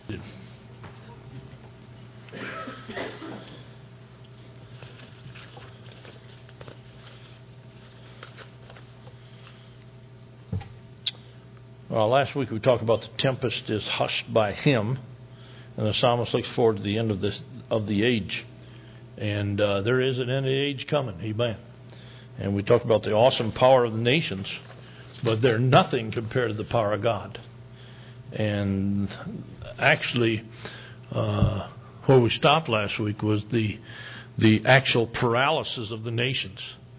Well, last week we talked about the tempest is hushed by him, and the psalmist looks forward to the end of the age, and there is an end of the age coming. Amen. And we talked about the awesome power of the nations, but they're nothing compared to the power of God. And actually, where we stopped last week was the actual paralysis of the nations.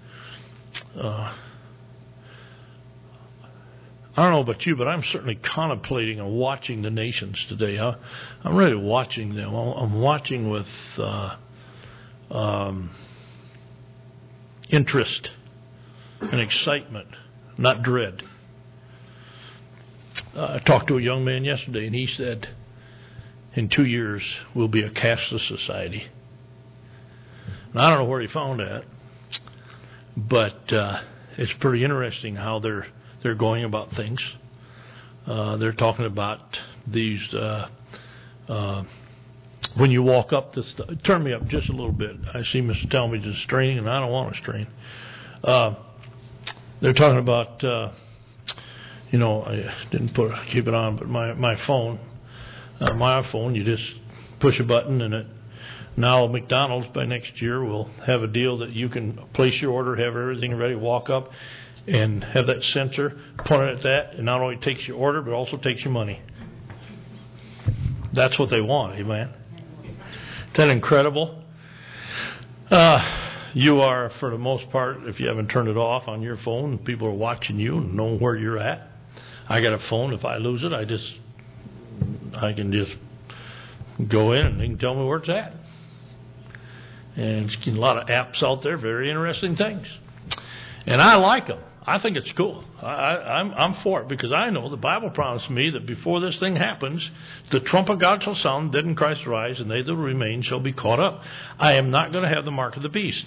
I don't know about you, but I'm certainly contemplating and watching the nations today. I'm really watching them. I'm watching with interest and excitement, not dread. I talked to a young man yesterday, and he said, in 2 years, we'll be a cashless society. And I don't know where he found that, but it's pretty interesting how they're going about things. They're talking about these, when you walk up this, turn me up just a little bit. I see Mr. Talmadge is straining, and I don't want to strain. They're talking about, I didn't keep it on, but my phone, my iPhone, you just push a button, and it, now McDonald's by next year will have a deal that you can place your order, have everything ready, walk up, and have that sensor pointed at that, and not only takes your order, but also takes your money. That's what they want, amen? Isn't that incredible? You are, for the most part, if you haven't turned it off on your phone, people are watching you and know where you're at. I got a phone. If I lose it, I can just go in and they can tell me where it's at. And there's a lot of apps out there, very interesting things. And I like them. I think it's cool. I'm for it because I know the Bible promised me that before this thing happens, the trump of God shall sound, dead in Christ rise, and they that remain shall be caught up. I am not going to have the mark of the beast.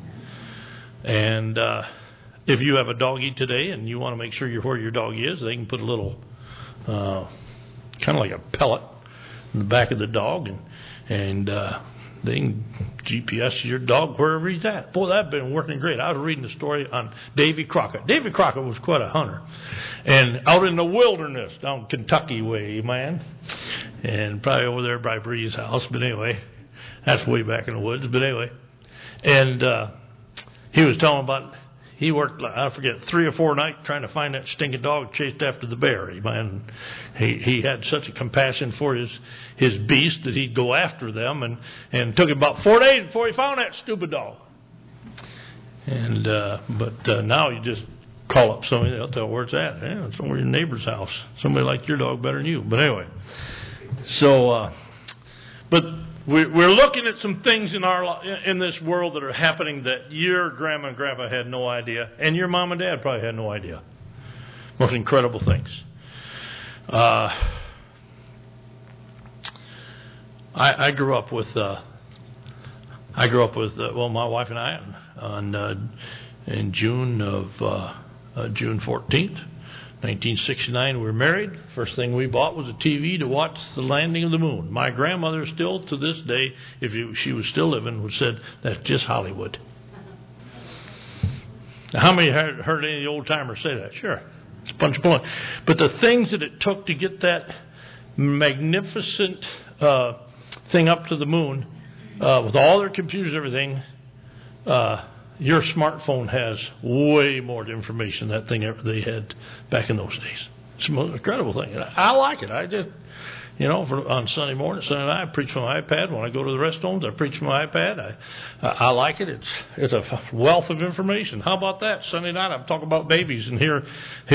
And if you have a doggy today and you want to make sure you're where your doggy is, they can put a little, kind of like a pellet in the back of the dog, and they can GPS your dog wherever he's at. Boy, that's been working great. I was reading the story on Davy Crockett. Davy Crockett was quite a hunter. And out in the wilderness, down Kentucky way, man. And probably over there by Bree's house. But anyway, that's way back in the woods. But anyway. And he was telling about, he worked, I forget, 3 or 4 nights trying to find that stinking dog chased after the bear. Man, he had such a compassion for his beast that he'd go after them, and took him about 4 days before he found that stupid dog. And but now you just call up somebody, they'll tell where it's at. Yeah, it's over your neighbor's house. Somebody likes your dog better than you. But anyway, so but we're looking at some things in this world that are happening that your grandma and grandpa had no idea, and your mom and dad probably had no idea. Most incredible things. I grew up with my wife and I in June 14th. 1969, we were married. First thing we bought was a TV to watch the landing of the moon. My grandmother still, to this day, if she was still living, would said, that's just Hollywood. Now, how many heard any of the old timers say that? Sure. It's a bunch of baloney. But the things that it took to get that magnificent thing up to the moon, with all their computers and everything, your smartphone has way more information than that thing they had back in those days. It's the most incredible thing. And I like it. I just, on Sunday morning, Sunday night, I preach from my iPad. When I go to the rest homes, I preach from my iPad. I like it. It's a wealth of information. How about that? Sunday night, I'm talking about babies, and here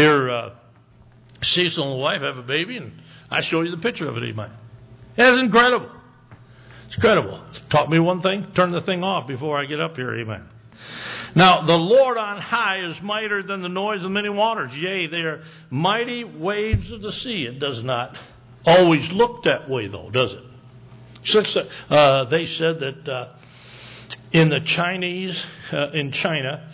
Cecil and the wife have a baby, and I show you the picture of it. Amen. It's incredible. It's incredible. It's taught me one thing: turn the thing off before I get up here. Amen. Now, the Lord on high is mightier than the noise of many waters. Yea, they are mighty waves of the sea. It does not always look that way, though, does it? They said that in the Chinese, in China,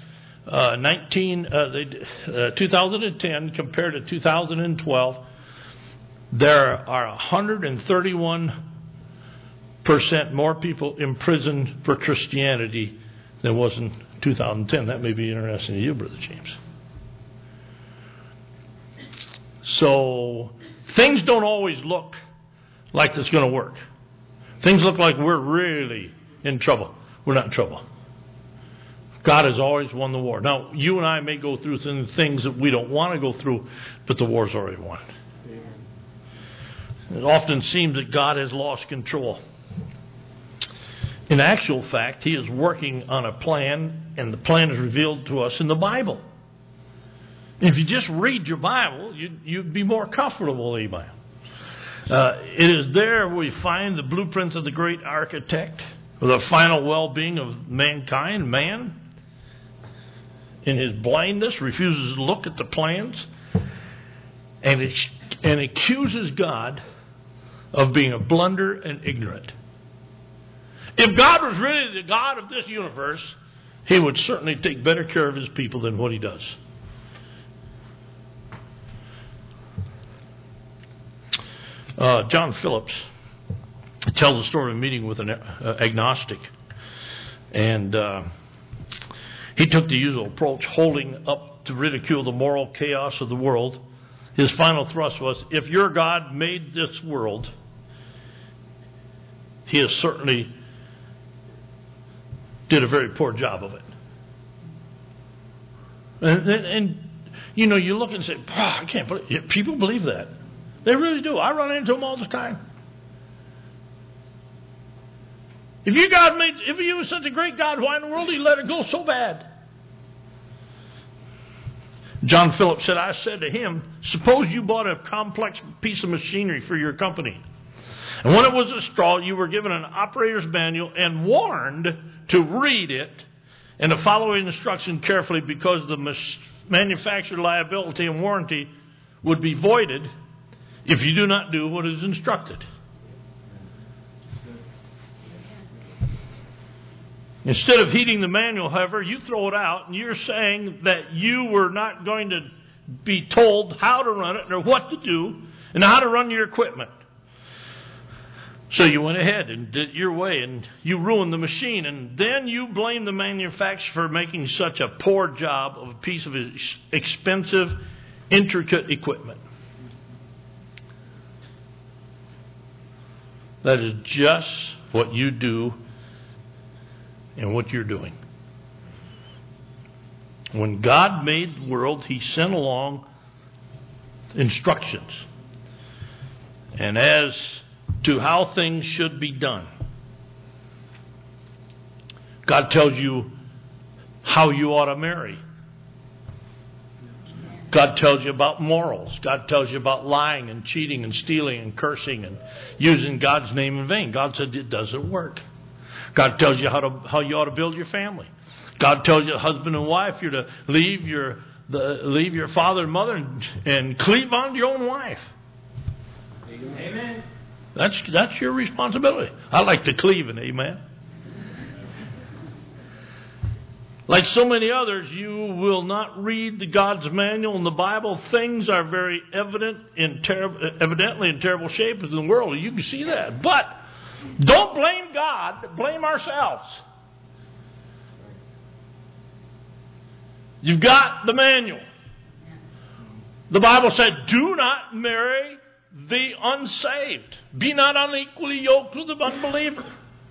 2010 compared to 2012, there are 131% more people imprisoned for Christianity than was in 2010. That may be interesting to you, Brother James. So things don't always look like it's going to work. Things look like we're really in trouble. We're not in trouble. God has always won the war. Now, you and I may go through things that we don't want to go through, but the war's already won. It often seems that God has lost control. In actual fact, He is working on a plan, and the plan is revealed to us in the Bible. If you just read your Bible, you'd be more comfortable, amen. It is there we find the blueprints of the great architect, of the final well-being of mankind. Man, in his blindness, refuses to look at the plans and accuses God of being a blunder and ignorant. If God was really the God of this universe, He would certainly take better care of His people than what He does. John Phillips tells the story of a meeting with an agnostic. And he took the usual approach, holding up to ridicule the moral chaos of the world. His final thrust was, if your God made this world, He has certainly did a very poor job of it. And you know, you look and say, I can't believe it. People believe that. They really do. I run into them all the time. If He was such a great God, why in the world did He let it go so bad? John Phillips said, I said to him, suppose you bought a complex piece of machinery for your company. And when it was installed, you were given an operator's manual and warned to read it and to follow instruction carefully, because the manufacturer liability and warranty would be voided if you do not do what is instructed. Instead of heeding the manual, however, you throw it out, and you're saying that you were not going to be told how to run it or what to do and how to run your equipment. So you went ahead and did it your way, and you ruined the machine, and then you blame the manufacturer for making such a poor job of a piece of expensive, intricate equipment. That is just what you do and what you're doing. When God made the world, He sent along instructions. And as to how things should be done, God tells you how you ought to marry. God tells you about morals. God tells you about lying and cheating and stealing and cursing and using God's name in vain. God said it doesn't work. God tells you how you ought to build your family. God tells you, husband and wife, you're to leave your father and mother and cleave on to your own wife. Amen. That's your responsibility. I like to cleave in, amen. Like so many others, you will not read the God's manual in the Bible. Things are very evidently in terrible shape in the world. You can see that. But don't blame God. Blame ourselves. You've got the manual. The Bible said, do not marry the unsaved. Be not unequally yoked with the unbeliever.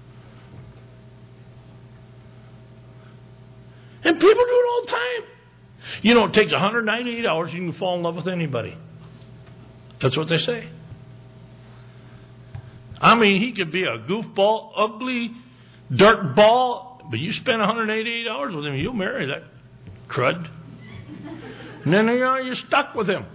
And people do it all the time. You know, it takes 198 hours, you can fall in love with anybody. That's what they say. I mean, he could be a goofball, ugly, dirt ball, but you spend 188 hours with him, you'll marry that crud. And then you're stuck with him.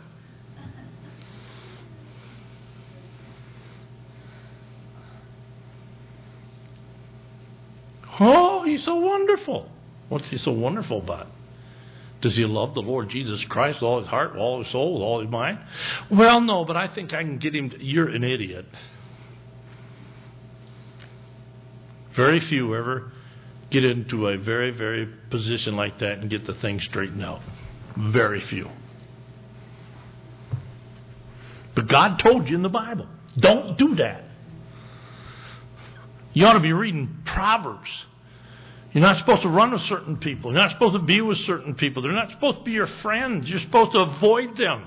Oh, he's so wonderful. What's he so wonderful about? Does he love the Lord Jesus Christ with all his heart, with all his soul, with all his mind? Well, no, but I think I can get him you're an idiot. Very few ever get into a very, very position like that and get the thing straightened out. Very few. But God told you in the Bible, don't do that. You ought to be reading Proverbs. You're not supposed to run with certain people. You're not supposed to be with certain people. They're not supposed to be your friends. You're supposed to avoid them.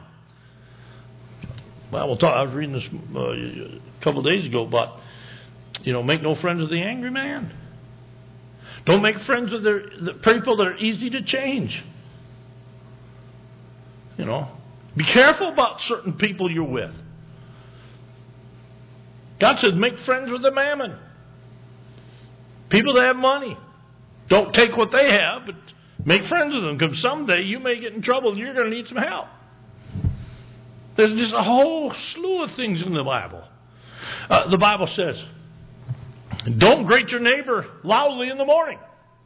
Well, I was reading this a couple of days ago about, make no friends with the angry man. Don't make friends with the people that are easy to change. Be careful about certain people you're with. God says make friends with the mammon. People that have money. Don't take what they have, but make friends with them, because someday you may get in trouble and you're going to need some help. There's just a whole slew of things in the Bible. The Bible says, don't greet your neighbor loudly in the morning.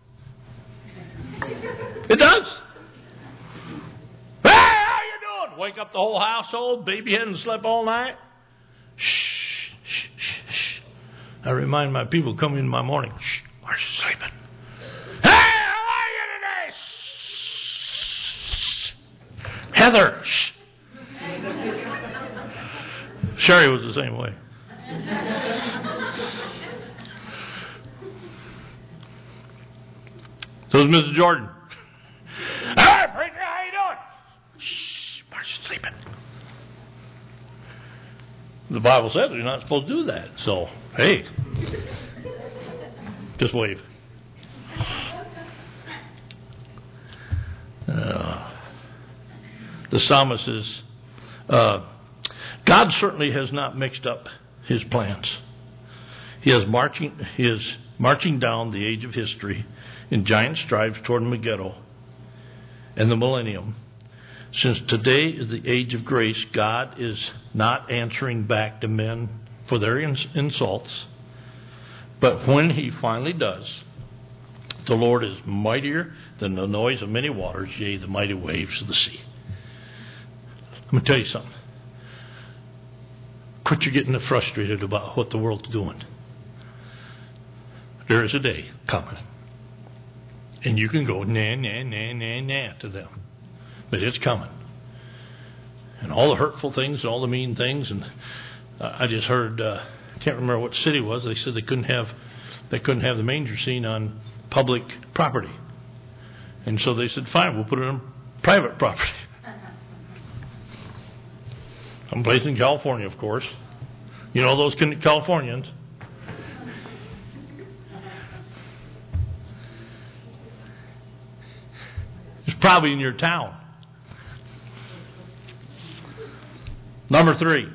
It does. Hey, how you doing? Wake up the whole household. Baby hadn't slept all night. Shh, shh, shh, shh. I remind my people coming in my morning, shh, why are you sleeping? Hey, how are you today? Shh. Heather, shh. Sherry was the same way. So is Mrs. Jordan. Hey, preacher, how you doing? Shh, why are you sleeping? The Bible says you're not supposed to do that. So, hey, just wave. The psalmist says, God certainly has not mixed up his plans. He is marching down the age of history in giant strides toward Megiddo and the millennium. Since today is the age of grace, God is not answering back to men for their insults. But when he finally does, the Lord is mightier than the noise of many waters, yea, the mighty waves of the sea. Let me tell you something. Quit you getting frustrated about what the world's doing. There is a day coming. And you can go, nah, nah, nah, nah, nah to them. But it's coming. And all the hurtful things, all the mean things. And I just heard, can't remember what city it was. They said they couldn't have the manger scene on public property. And so they said, fine, we'll put it on private property. Someplace in California, of course. You know those Californians. It's probably in your town. Number 3.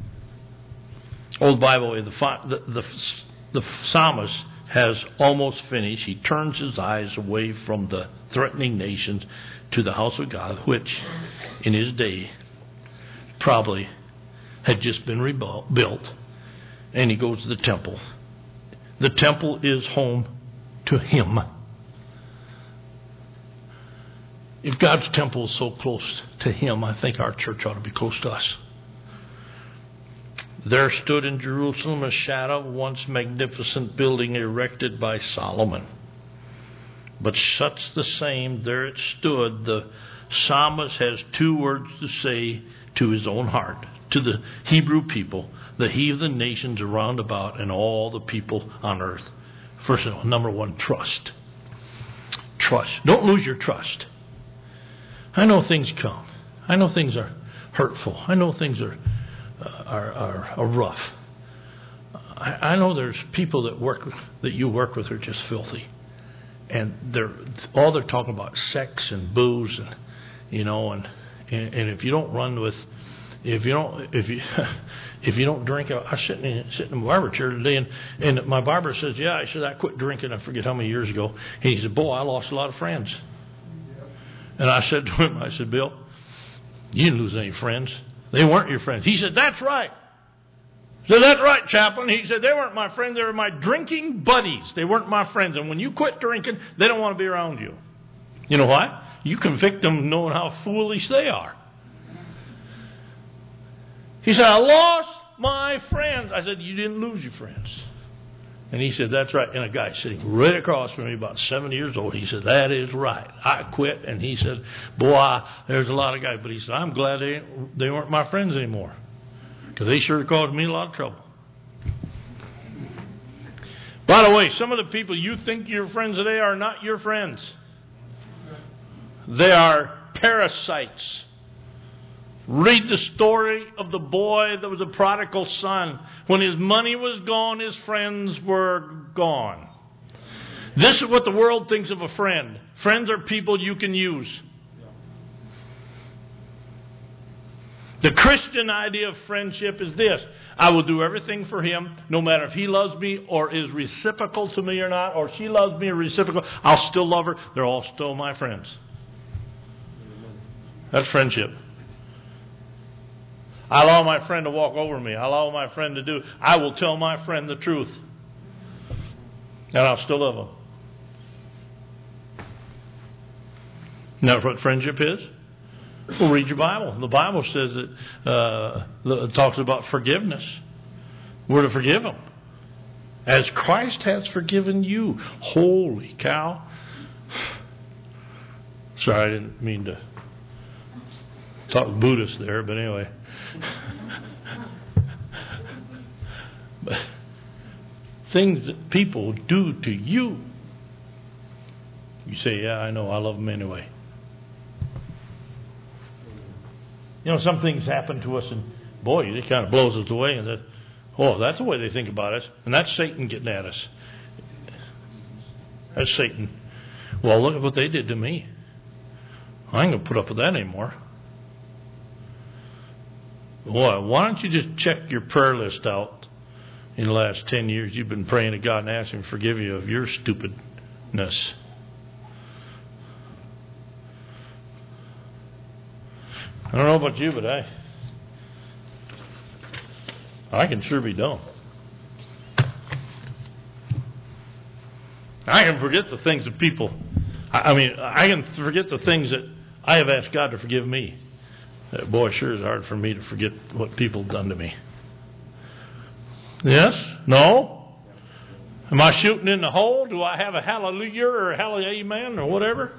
Old Bible, the psalmist has almost finished. He turns his eyes away from the threatening nations to the house of God, which in his day probably had just been rebuilt, and he goes to the temple. The temple is home to him. If God's temple is so close to him, I think our church ought to be close to us. There stood in Jerusalem a shadow of once magnificent building erected by Solomon. But such the same, there it stood. The psalmist has 2 words to say to his own heart, to the Hebrew people, the heathen nations around about, and all the people on earth. First of all, number 1, trust. Trust. Don't lose your trust. I know things come. I know things are hurtful. I know things are rough. I know there's people that you work with are just filthy, and they're talking about sex and booze, and if you don't run with, if you don't drink. I was sitting in a barber chair today, and my barber says, "Yeah," I quit drinking. I forget how many years ago. And he said, "Boy, I lost a lot of friends." And I said to him, "Bill, you didn't lose any friends. They weren't your friends." He said, "That's right." I said, "That's right, Chaplain." He said, "They weren't my friends. They were my drinking buddies. They weren't my friends. And when you quit drinking, they don't want to be around you. You know why? You convict them knowing how foolish they are." He said, "I lost my friends." I said, "You didn't lose your friends." And he said, "That's right." And a guy sitting right across from me, about 70 years old, he said, "That is right. I quit." And he said, "Boy, there's a lot of guys." But he said, "I'm glad they weren't my friends anymore." Because they sure caused me a lot of trouble. By the way, some of the people you think you're friends today are not your friends. They are parasites. Read the story of the boy that was a prodigal son. When his money was gone, his friends were gone. This is what the world thinks of a friend. Friends are people you can use. The Christian idea of friendship is this: I will do everything for him, no matter if he loves me or is reciprocal to me or not, or she loves me or reciprocal. I'll still love her. They're all still my friends. That's friendship. I allow my friend to walk over me. I allow my friend to do. I will tell my friend the truth, and I'll still love him. Isn't that what friendship is? Well, read your Bible. The Bible says that it talks about forgiveness. We're to forgive them as Christ has forgiven you. Holy cow! Sorry, I didn't mean to talk Buddhist there, but anyway. But things that people do to you, you say, "Yeah, I know. I love them anyway." You know, some things happen to us, and boy, it kind of blows us away. And that's the way they think about us, and that's Satan getting at us. That's Satan. Well, look at what they did to me. I ain't gonna put up with that anymore. Boy, why don't you just check your prayer list out? In the last 10 years, you've been praying to God and asking Him to forgive you of your stupidness. I don't know about you, but I can sure be dumb. I can forget the things that people, I can forget the things that I have asked God to forgive me. Boy, sure is hard for me to forget what people have done to me. Yes? No? Am I shooting in the hole? Do I have a hallelujah or a hallelujah amen or whatever?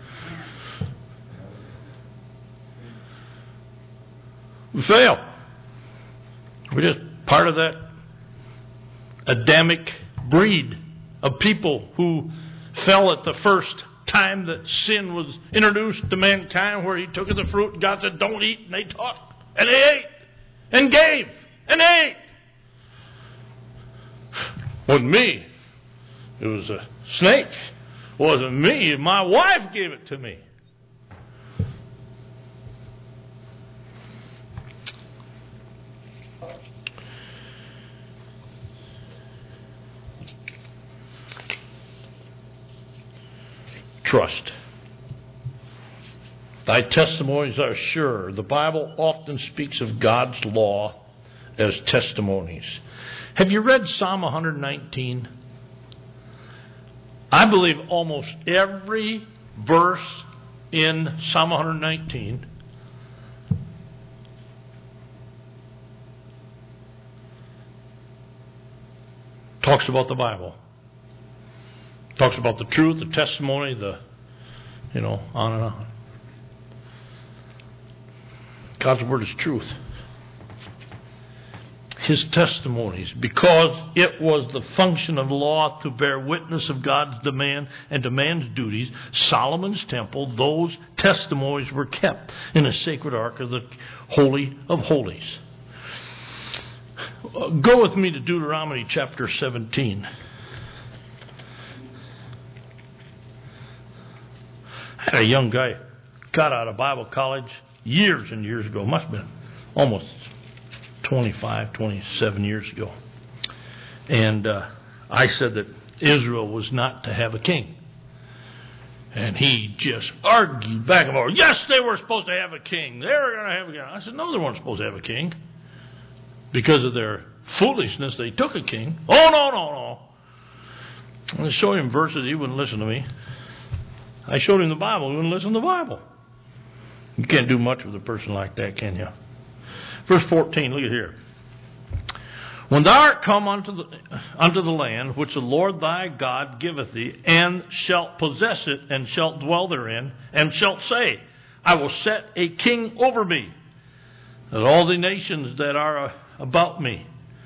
We fail. We're just part of that Adamic breed of people who fell at the first time that sin was introduced to mankind, where He took of the fruit and God said, "Don't eat," and they talked, and they ate, and gave, and ate. Wasn't me. It was a snake. It wasn't me. My wife gave it to me. Trust. Thy testimonies are sure. The Bible often speaks of God's law as testimonies. Have you read Psalm 119? I believe almost every verse in Psalm 119 talks about the Bible. Talks about the truth, the testimony, on and on. God's Word is truth. His testimonies, because it was the function of law to bear witness of God's demand and to man's duties, Solomon's temple, those testimonies were kept in a sacred ark of the Holy of Holies. Go with me to Deuteronomy chapter 17. I had a young guy got out of Bible college years and years ago. Must have been almost 25, 27 years ago. And I said that Israel was not to have a king. And he just argued back and forth. Yes, they were supposed to have a king. They were going to have a king. I said, no, they weren't supposed to have a king. Because of their foolishness, they took a king. Oh, no. I'm going to show him verses. He wouldn't listen to me. I showed him the Bible. He wouldn't listen to the Bible. You can't do much with a person like that, can you? Verse 14, look at here. When thou art come unto the land which the Lord thy God giveth thee, and shalt possess it, and shalt dwell therein, and shalt say, I will set a king over me. that all the nations that are about me,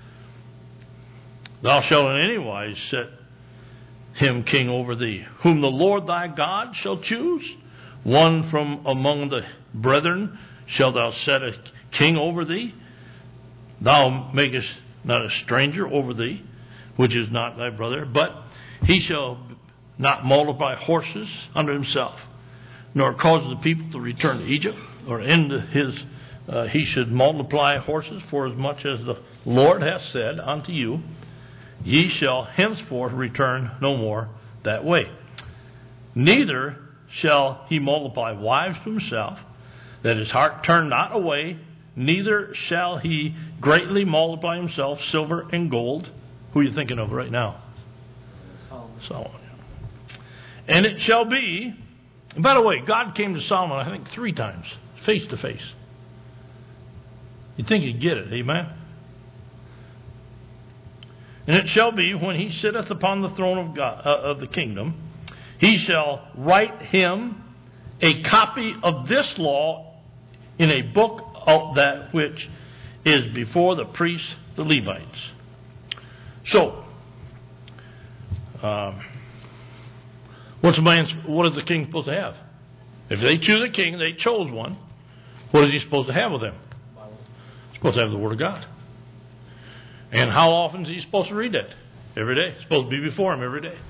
thou shalt in any wise set him king over thee, whom the Lord thy God shall choose. One from among the brethren shalt thou set a king over thee. Thou makest not a stranger over thee, which is not thy brother, but he shall not multiply horses unto himself, nor cause the people to return to Egypt, or into he should multiply horses, for as much as the Lord hath said unto you, ye shall henceforth return no more that way. Neither shall he multiply wives to himself, that his heart turn not away, neither shall he greatly multiply himself silver and gold. Who are you thinking of right now? Solomon. And it shall be, and by the way, God came to Solomon, I think 3 times, face to face. You'd think he'd get it, amen? And it shall be, when he sitteth upon the throne of God, of the kingdom, he shall write him a copy of this law in a book of that which is before the priests, the Levites. So, what is the king supposed to have? If they choose a king, they chose one. What is he supposed to have with him? He's supposed to have the Word of God. And how often is he supposed to read that? Every day. It's supposed to be before him every day.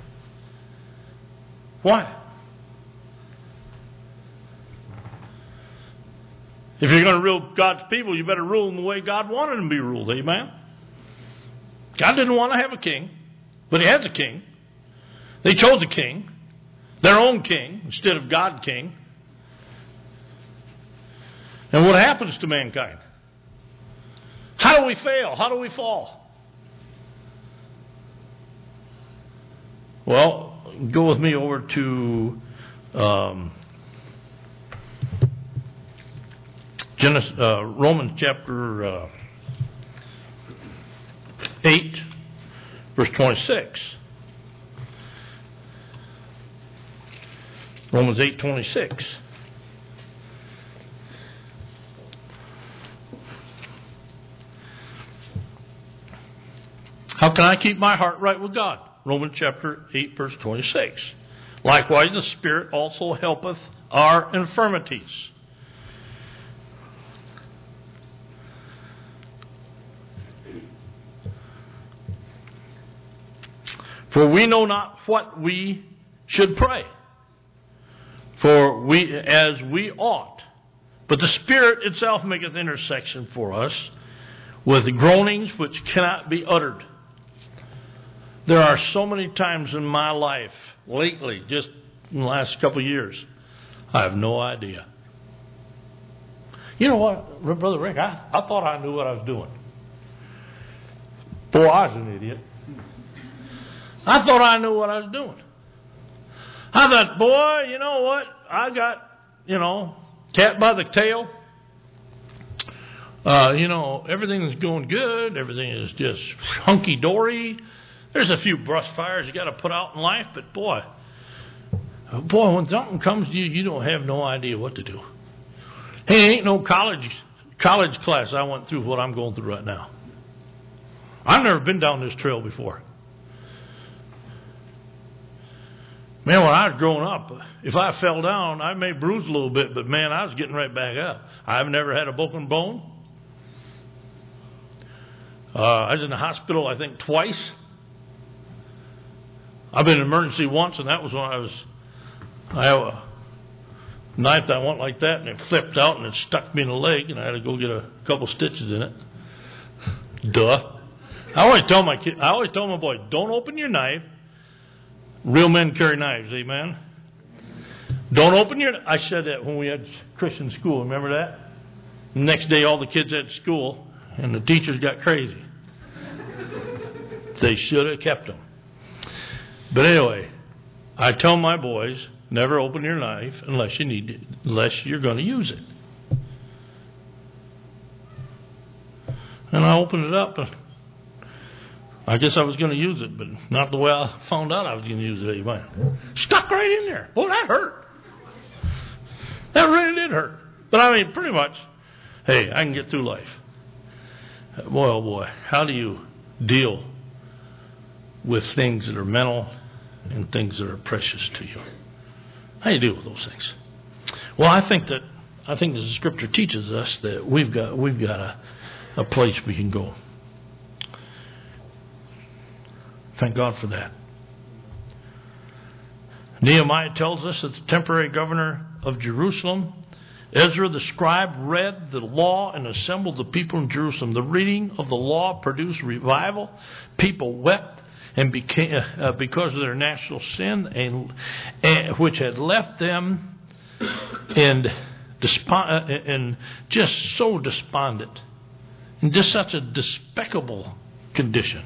Why? If you're going to rule God's people, you better rule them the way God wanted them to be ruled. Amen? God didn't want to have a king, but he has a king. They chose a king, their own king, instead of God king. And what happens to mankind? How do we fail? How do we fall? Well, go with me over to Romans chapter 8, verse 26. Romans 8:26. How can I keep my heart right with God? Romans chapter 8, verse 26. Likewise, the Spirit also helpeth our infirmities. For we know not what we should pray, as we ought. But the Spirit itself maketh intercession for us with groanings which cannot be uttered. There are so many times in my life, lately, just in the last couple of years, I have no idea. You know what, Brother Rick, I thought I knew what I was doing. Boy, I was an idiot. I thought I knew what I was doing. I thought, boy, you know what? I got, cat by the tail. Everything is going good. Everything is just hunky-dory. There's a few brush fires you got to put out in life, but boy, when something comes to you, you don't have no idea what to do. Hey, ain't no college class I went through what I'm going through right now. I've never been down this trail before. Man, when I was growing up, if I fell down, I may bruise a little bit, but man, I was getting right back up. I've never had a broken bone. I was in the hospital, I think, twice. I've been in emergency once, and that was when I have a knife that went like that, and it flipped out, and it stuck me in the leg, and I had to go get a couple stitches in it. Duh. I always tell my boy, don't open your knife. Real men carry knives, amen? Don't open your... I said that when we had Christian school, remember that? The next day, all the kids at school, and the teachers got crazy. They should have kept them. But anyway, I tell my boys, never open your knife unless you're going to use it. And I opened it up, and I guess I was going to use it, but not the way I found out I was going to use it. Amen. Stuck right in there. Boy, that hurt. That really did hurt. But I mean, pretty much, Hey, I can get through life. Boy, oh boy, how do you deal with things that are mental and things that are precious to you? How do you deal with those things? Well, I think that the Scripture teaches us that we've got a place we can go. Thank God for that. Nehemiah tells us that the temporary governor of Jerusalem, Ezra the scribe, read the law and assembled the people in Jerusalem. The reading of the law produced revival. People wept and became because of their national sin, and which had left them and just so despondent, in just such a despicable condition.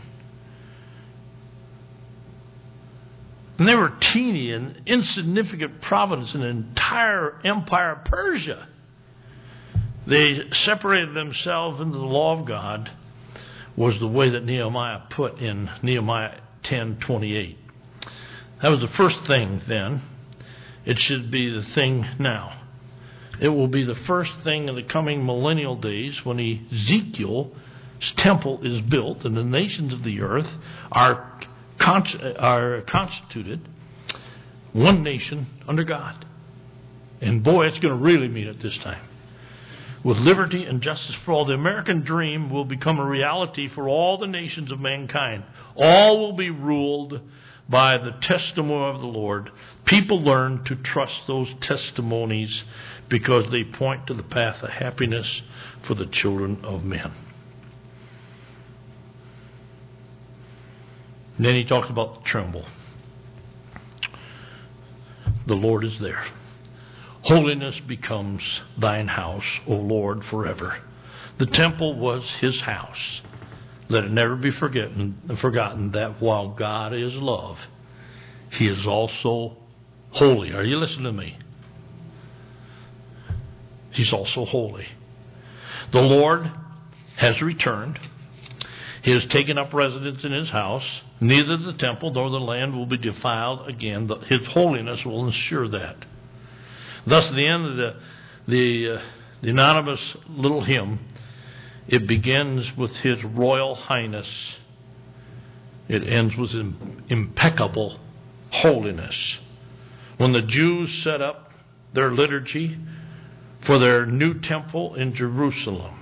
And they were teeny and insignificant province in the entire empire of Persia. They separated themselves into the law of God, was the way that Nehemiah put in Nehemiah 10:28. That was the first thing then. It should be the thing now. It will be the first thing in the coming millennial days when Ezekiel's temple is built and the nations of the earth are constituted one nation under God. And boy, it's going to really mean it this time. With liberty and justice for all, the American dream will become a reality for all the nations of mankind. All will be ruled by the testimony of the Lord. People learn to trust those testimonies because they point to the path of happiness for the children of men. And then he talks about the tremble. The Lord is there. Holiness becomes thine house, O Lord, forever. The temple was his house. Let it never be forgotten that while God is love, he is also holy. Are you listening to me? He's also holy. The Lord has returned. He has taken up residence in his house. Neither the temple nor the land will be defiled again. His holiness will ensure that. Thus, at the end of the anonymous little hymn, it begins with His Royal Highness. It ends with impeccable holiness. When the Jews set up their liturgy for their new temple in Jerusalem,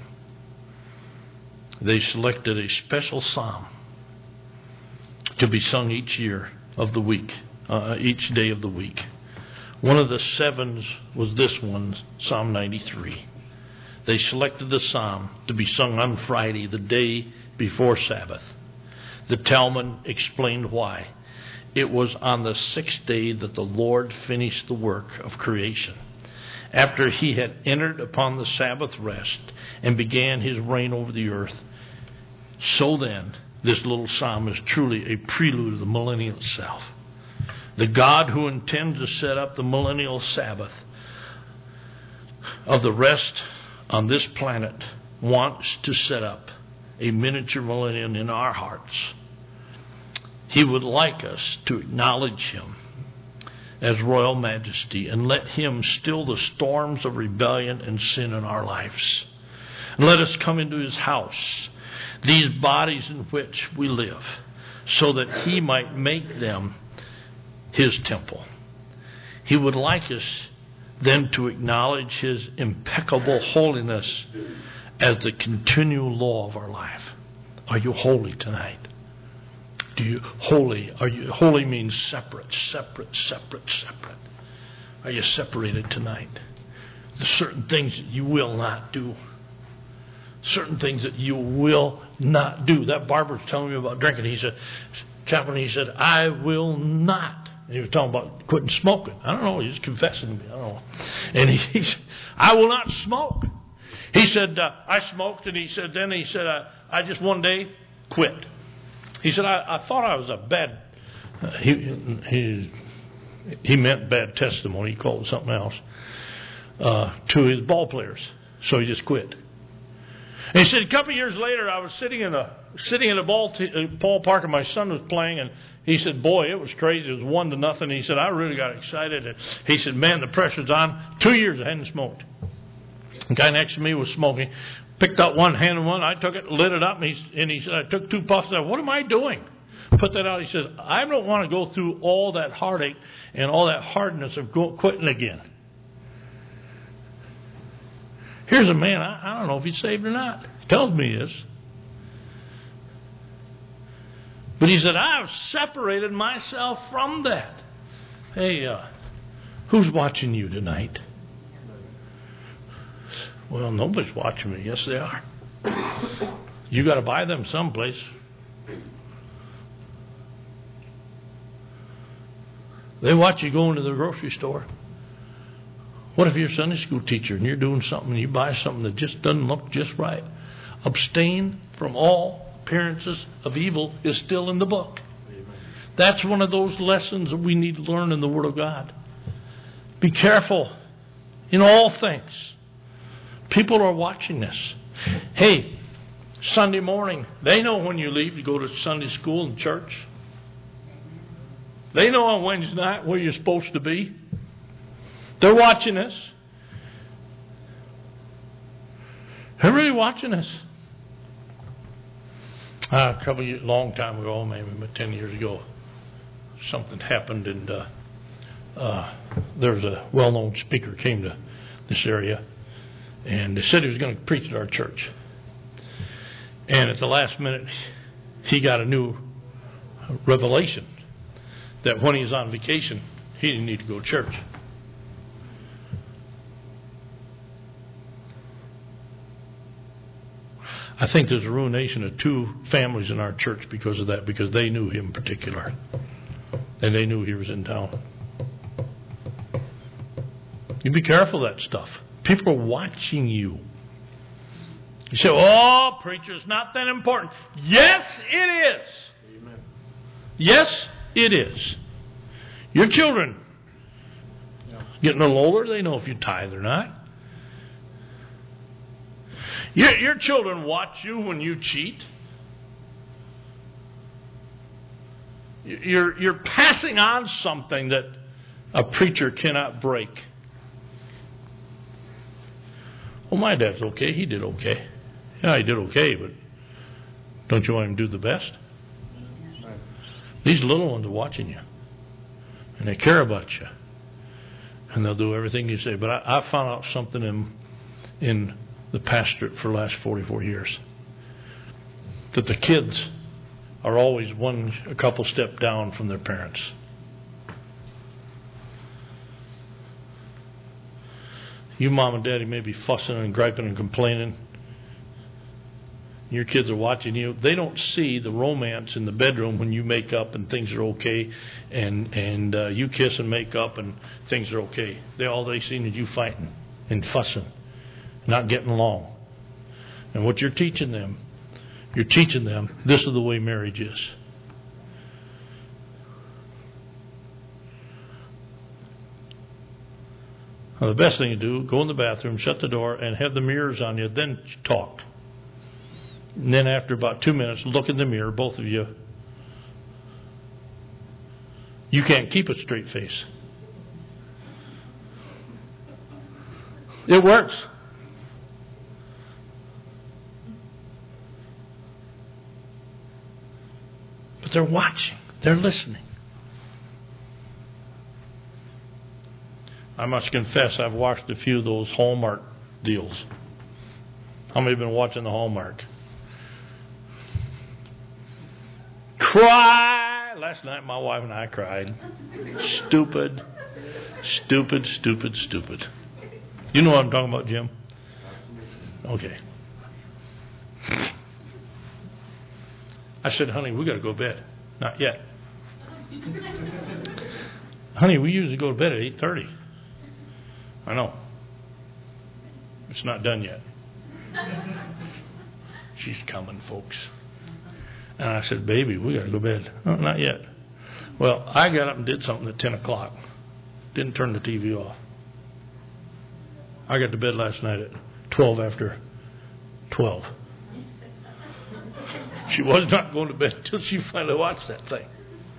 they selected a special psalm to be sung each year of the week, each day of the week. One of the sevens was this one, Psalm 93. They selected the psalm to be sung on Friday, the day before Sabbath. The Talmud explained why. It was on the sixth day that the Lord finished the work of creation, after he had entered upon the Sabbath rest and began his reign over the earth. So then, this little psalm is truly a prelude of the millennial itself. The God who intends to set up the millennial Sabbath of the rest on this planet wants to set up a miniature millennium in our hearts. He would like us to acknowledge him as royal majesty and let him still the storms of rebellion and sin in our lives. And let us come into his house, these bodies in which we live, so that he might make them his temple. He would like us then to acknowledge his impeccable holiness as the continual law of our life. Are you holy tonight? Holy means separate. Are you separated tonight? There's certain things that you will not do. Certain things that you will not do. That barber was telling me about drinking. He said, Chaplain, he said, I will not. And he was talking about quitting smoking. I don't know. He was confessing to me. I don't know. And he said, I will not smoke. He said, I smoked, and he said, I just one day quit. He said, I thought I was a bad, he meant bad testimony. He called it something else, to his ball players. So he just quit. And he said, a couple of years later, I was sitting in a ballpark, and my son was playing, and he said, boy, it was crazy. It was 1-0. He said, I really got excited. And he said, man, the pressure's on. 2 years I hadn't smoked. The guy next to me was smoking. Picked out one, handed one. I took it, lit it up, and he said, I took 2 puffs. I said, what am I doing? Put that out. He says, I don't want to go through all that heartache and all that hardness of quitting again. Here's a man, I don't know if he's saved or not. He tells me he is. But he said, I've separated myself from that. Hey, who's watching you tonight? Well, nobody's watching me. Yes, they are. You got to buy them someplace. They watch you go into the grocery store. What if you're a Sunday school teacher and you're doing something and you buy something that just doesn't look just right? Abstain from all appearances of evil is still in the book. That's one of those lessons that we need to learn in the Word of God. Be careful in all things. People are watching this. Hey, Sunday morning, they know when you leave to go to Sunday school and church. They know on Wednesday night where you're supposed to be. They're watching us. They're really watching us. A couple of years, long time ago, maybe about 10 years ago, something happened, and there was a well-known speaker came to this area, and they said he was going to preach at our church. And at the last minute, he got a new revelation that when he was on vacation, he didn't need to go to church. I think there's a ruination of 2 families in our church because of that, because they knew him in particular. And they knew he was in town. You be careful of that stuff. People are watching you. You say, oh, preacher, it's not that important. Yes, it is. Amen. Yes, it is. Your children, getting a little older, they know if you tithe or not. Your children watch you when you cheat. You're passing on something that a preacher cannot break. Well, my dad's okay. He did okay. Yeah, he did okay, but don't you want him to do the best? These little ones are watching you, and they care about you, and they'll do everything you say. But I found out something in the pastorate for the last 44 years, that the kids are always a couple step down from their parents. You mom and daddy may be fussing and griping and complaining. Your kids are watching you. They don't see the romance in the bedroom when you make up and things are okay, and you kiss and make up and things are okay. All they see is you fighting and fussing, not getting along. And what you're teaching them this is the way marriage is. Now, the best thing to do, go in the bathroom, shut the door, and have the mirrors on you, then talk. And then after about 2 minutes, look in the mirror, both of you. You can't keep a straight face. It works. But they're watching. They're listening. I must confess, I've watched a few of those Hallmark deals. How many have been watching the Hallmark? Cry! Last night my wife and I cried. Stupid. Stupid, stupid, stupid. You know what I'm talking about, Jim? Okay. I said, honey, we got to go to bed. Not yet. Honey, we usually go to bed at 8:30. I know. It's not done yet. She's coming, folks. And I said, baby, we got to go to bed. Oh, not yet. Well, I got up and did something at 10 o'clock. Didn't turn the TV off. I got to bed last night at 12 after 12. She was not going to bed until she finally watched that thing.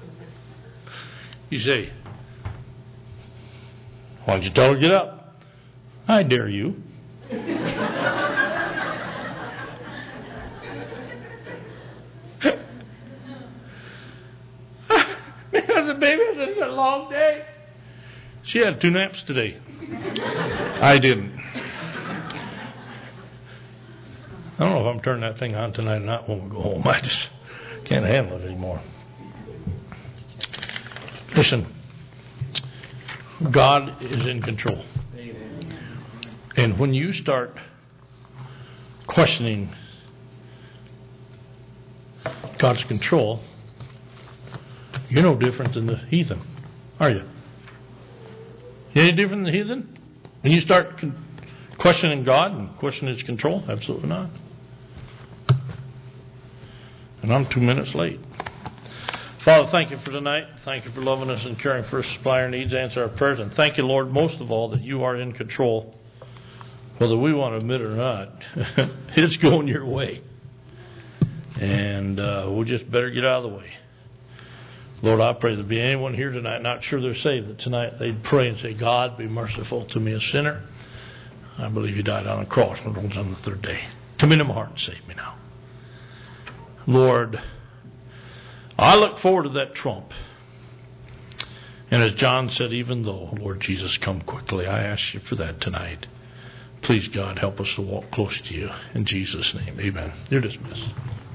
You say, why don't you tell her to get up? I dare you. Because the baby had a long day. She had 2 naps today. I didn't. I don't know if I'm turning that thing on tonight or not when we go home. I just can't handle it anymore. Listen, God is in control. And when you start questioning God's control, you're no different than the heathen, are you? You any different than the heathen? When you start questioning God and questioning His control? Absolutely not. And I'm 2 minutes late. Father, thank you for tonight. Thank you for loving us and caring for us, supply our needs, answer our prayers. And thank you, Lord, most of all, that you are in control. Whether we want to admit it or not, it's going your way. And we'll just better get out of the way. Lord, I pray there'll be anyone here tonight not sure they're saved, that tonight they'd pray and say, God, be merciful to me, a sinner. I believe you died on a cross and rose on the 3rd day. Come into my heart and save me now. Lord, I look forward to that trump. And as John said, even though, Lord Jesus, come quickly, I ask you for that tonight. Please, God, help us to walk close to you. In Jesus' name, amen. You're dismissed.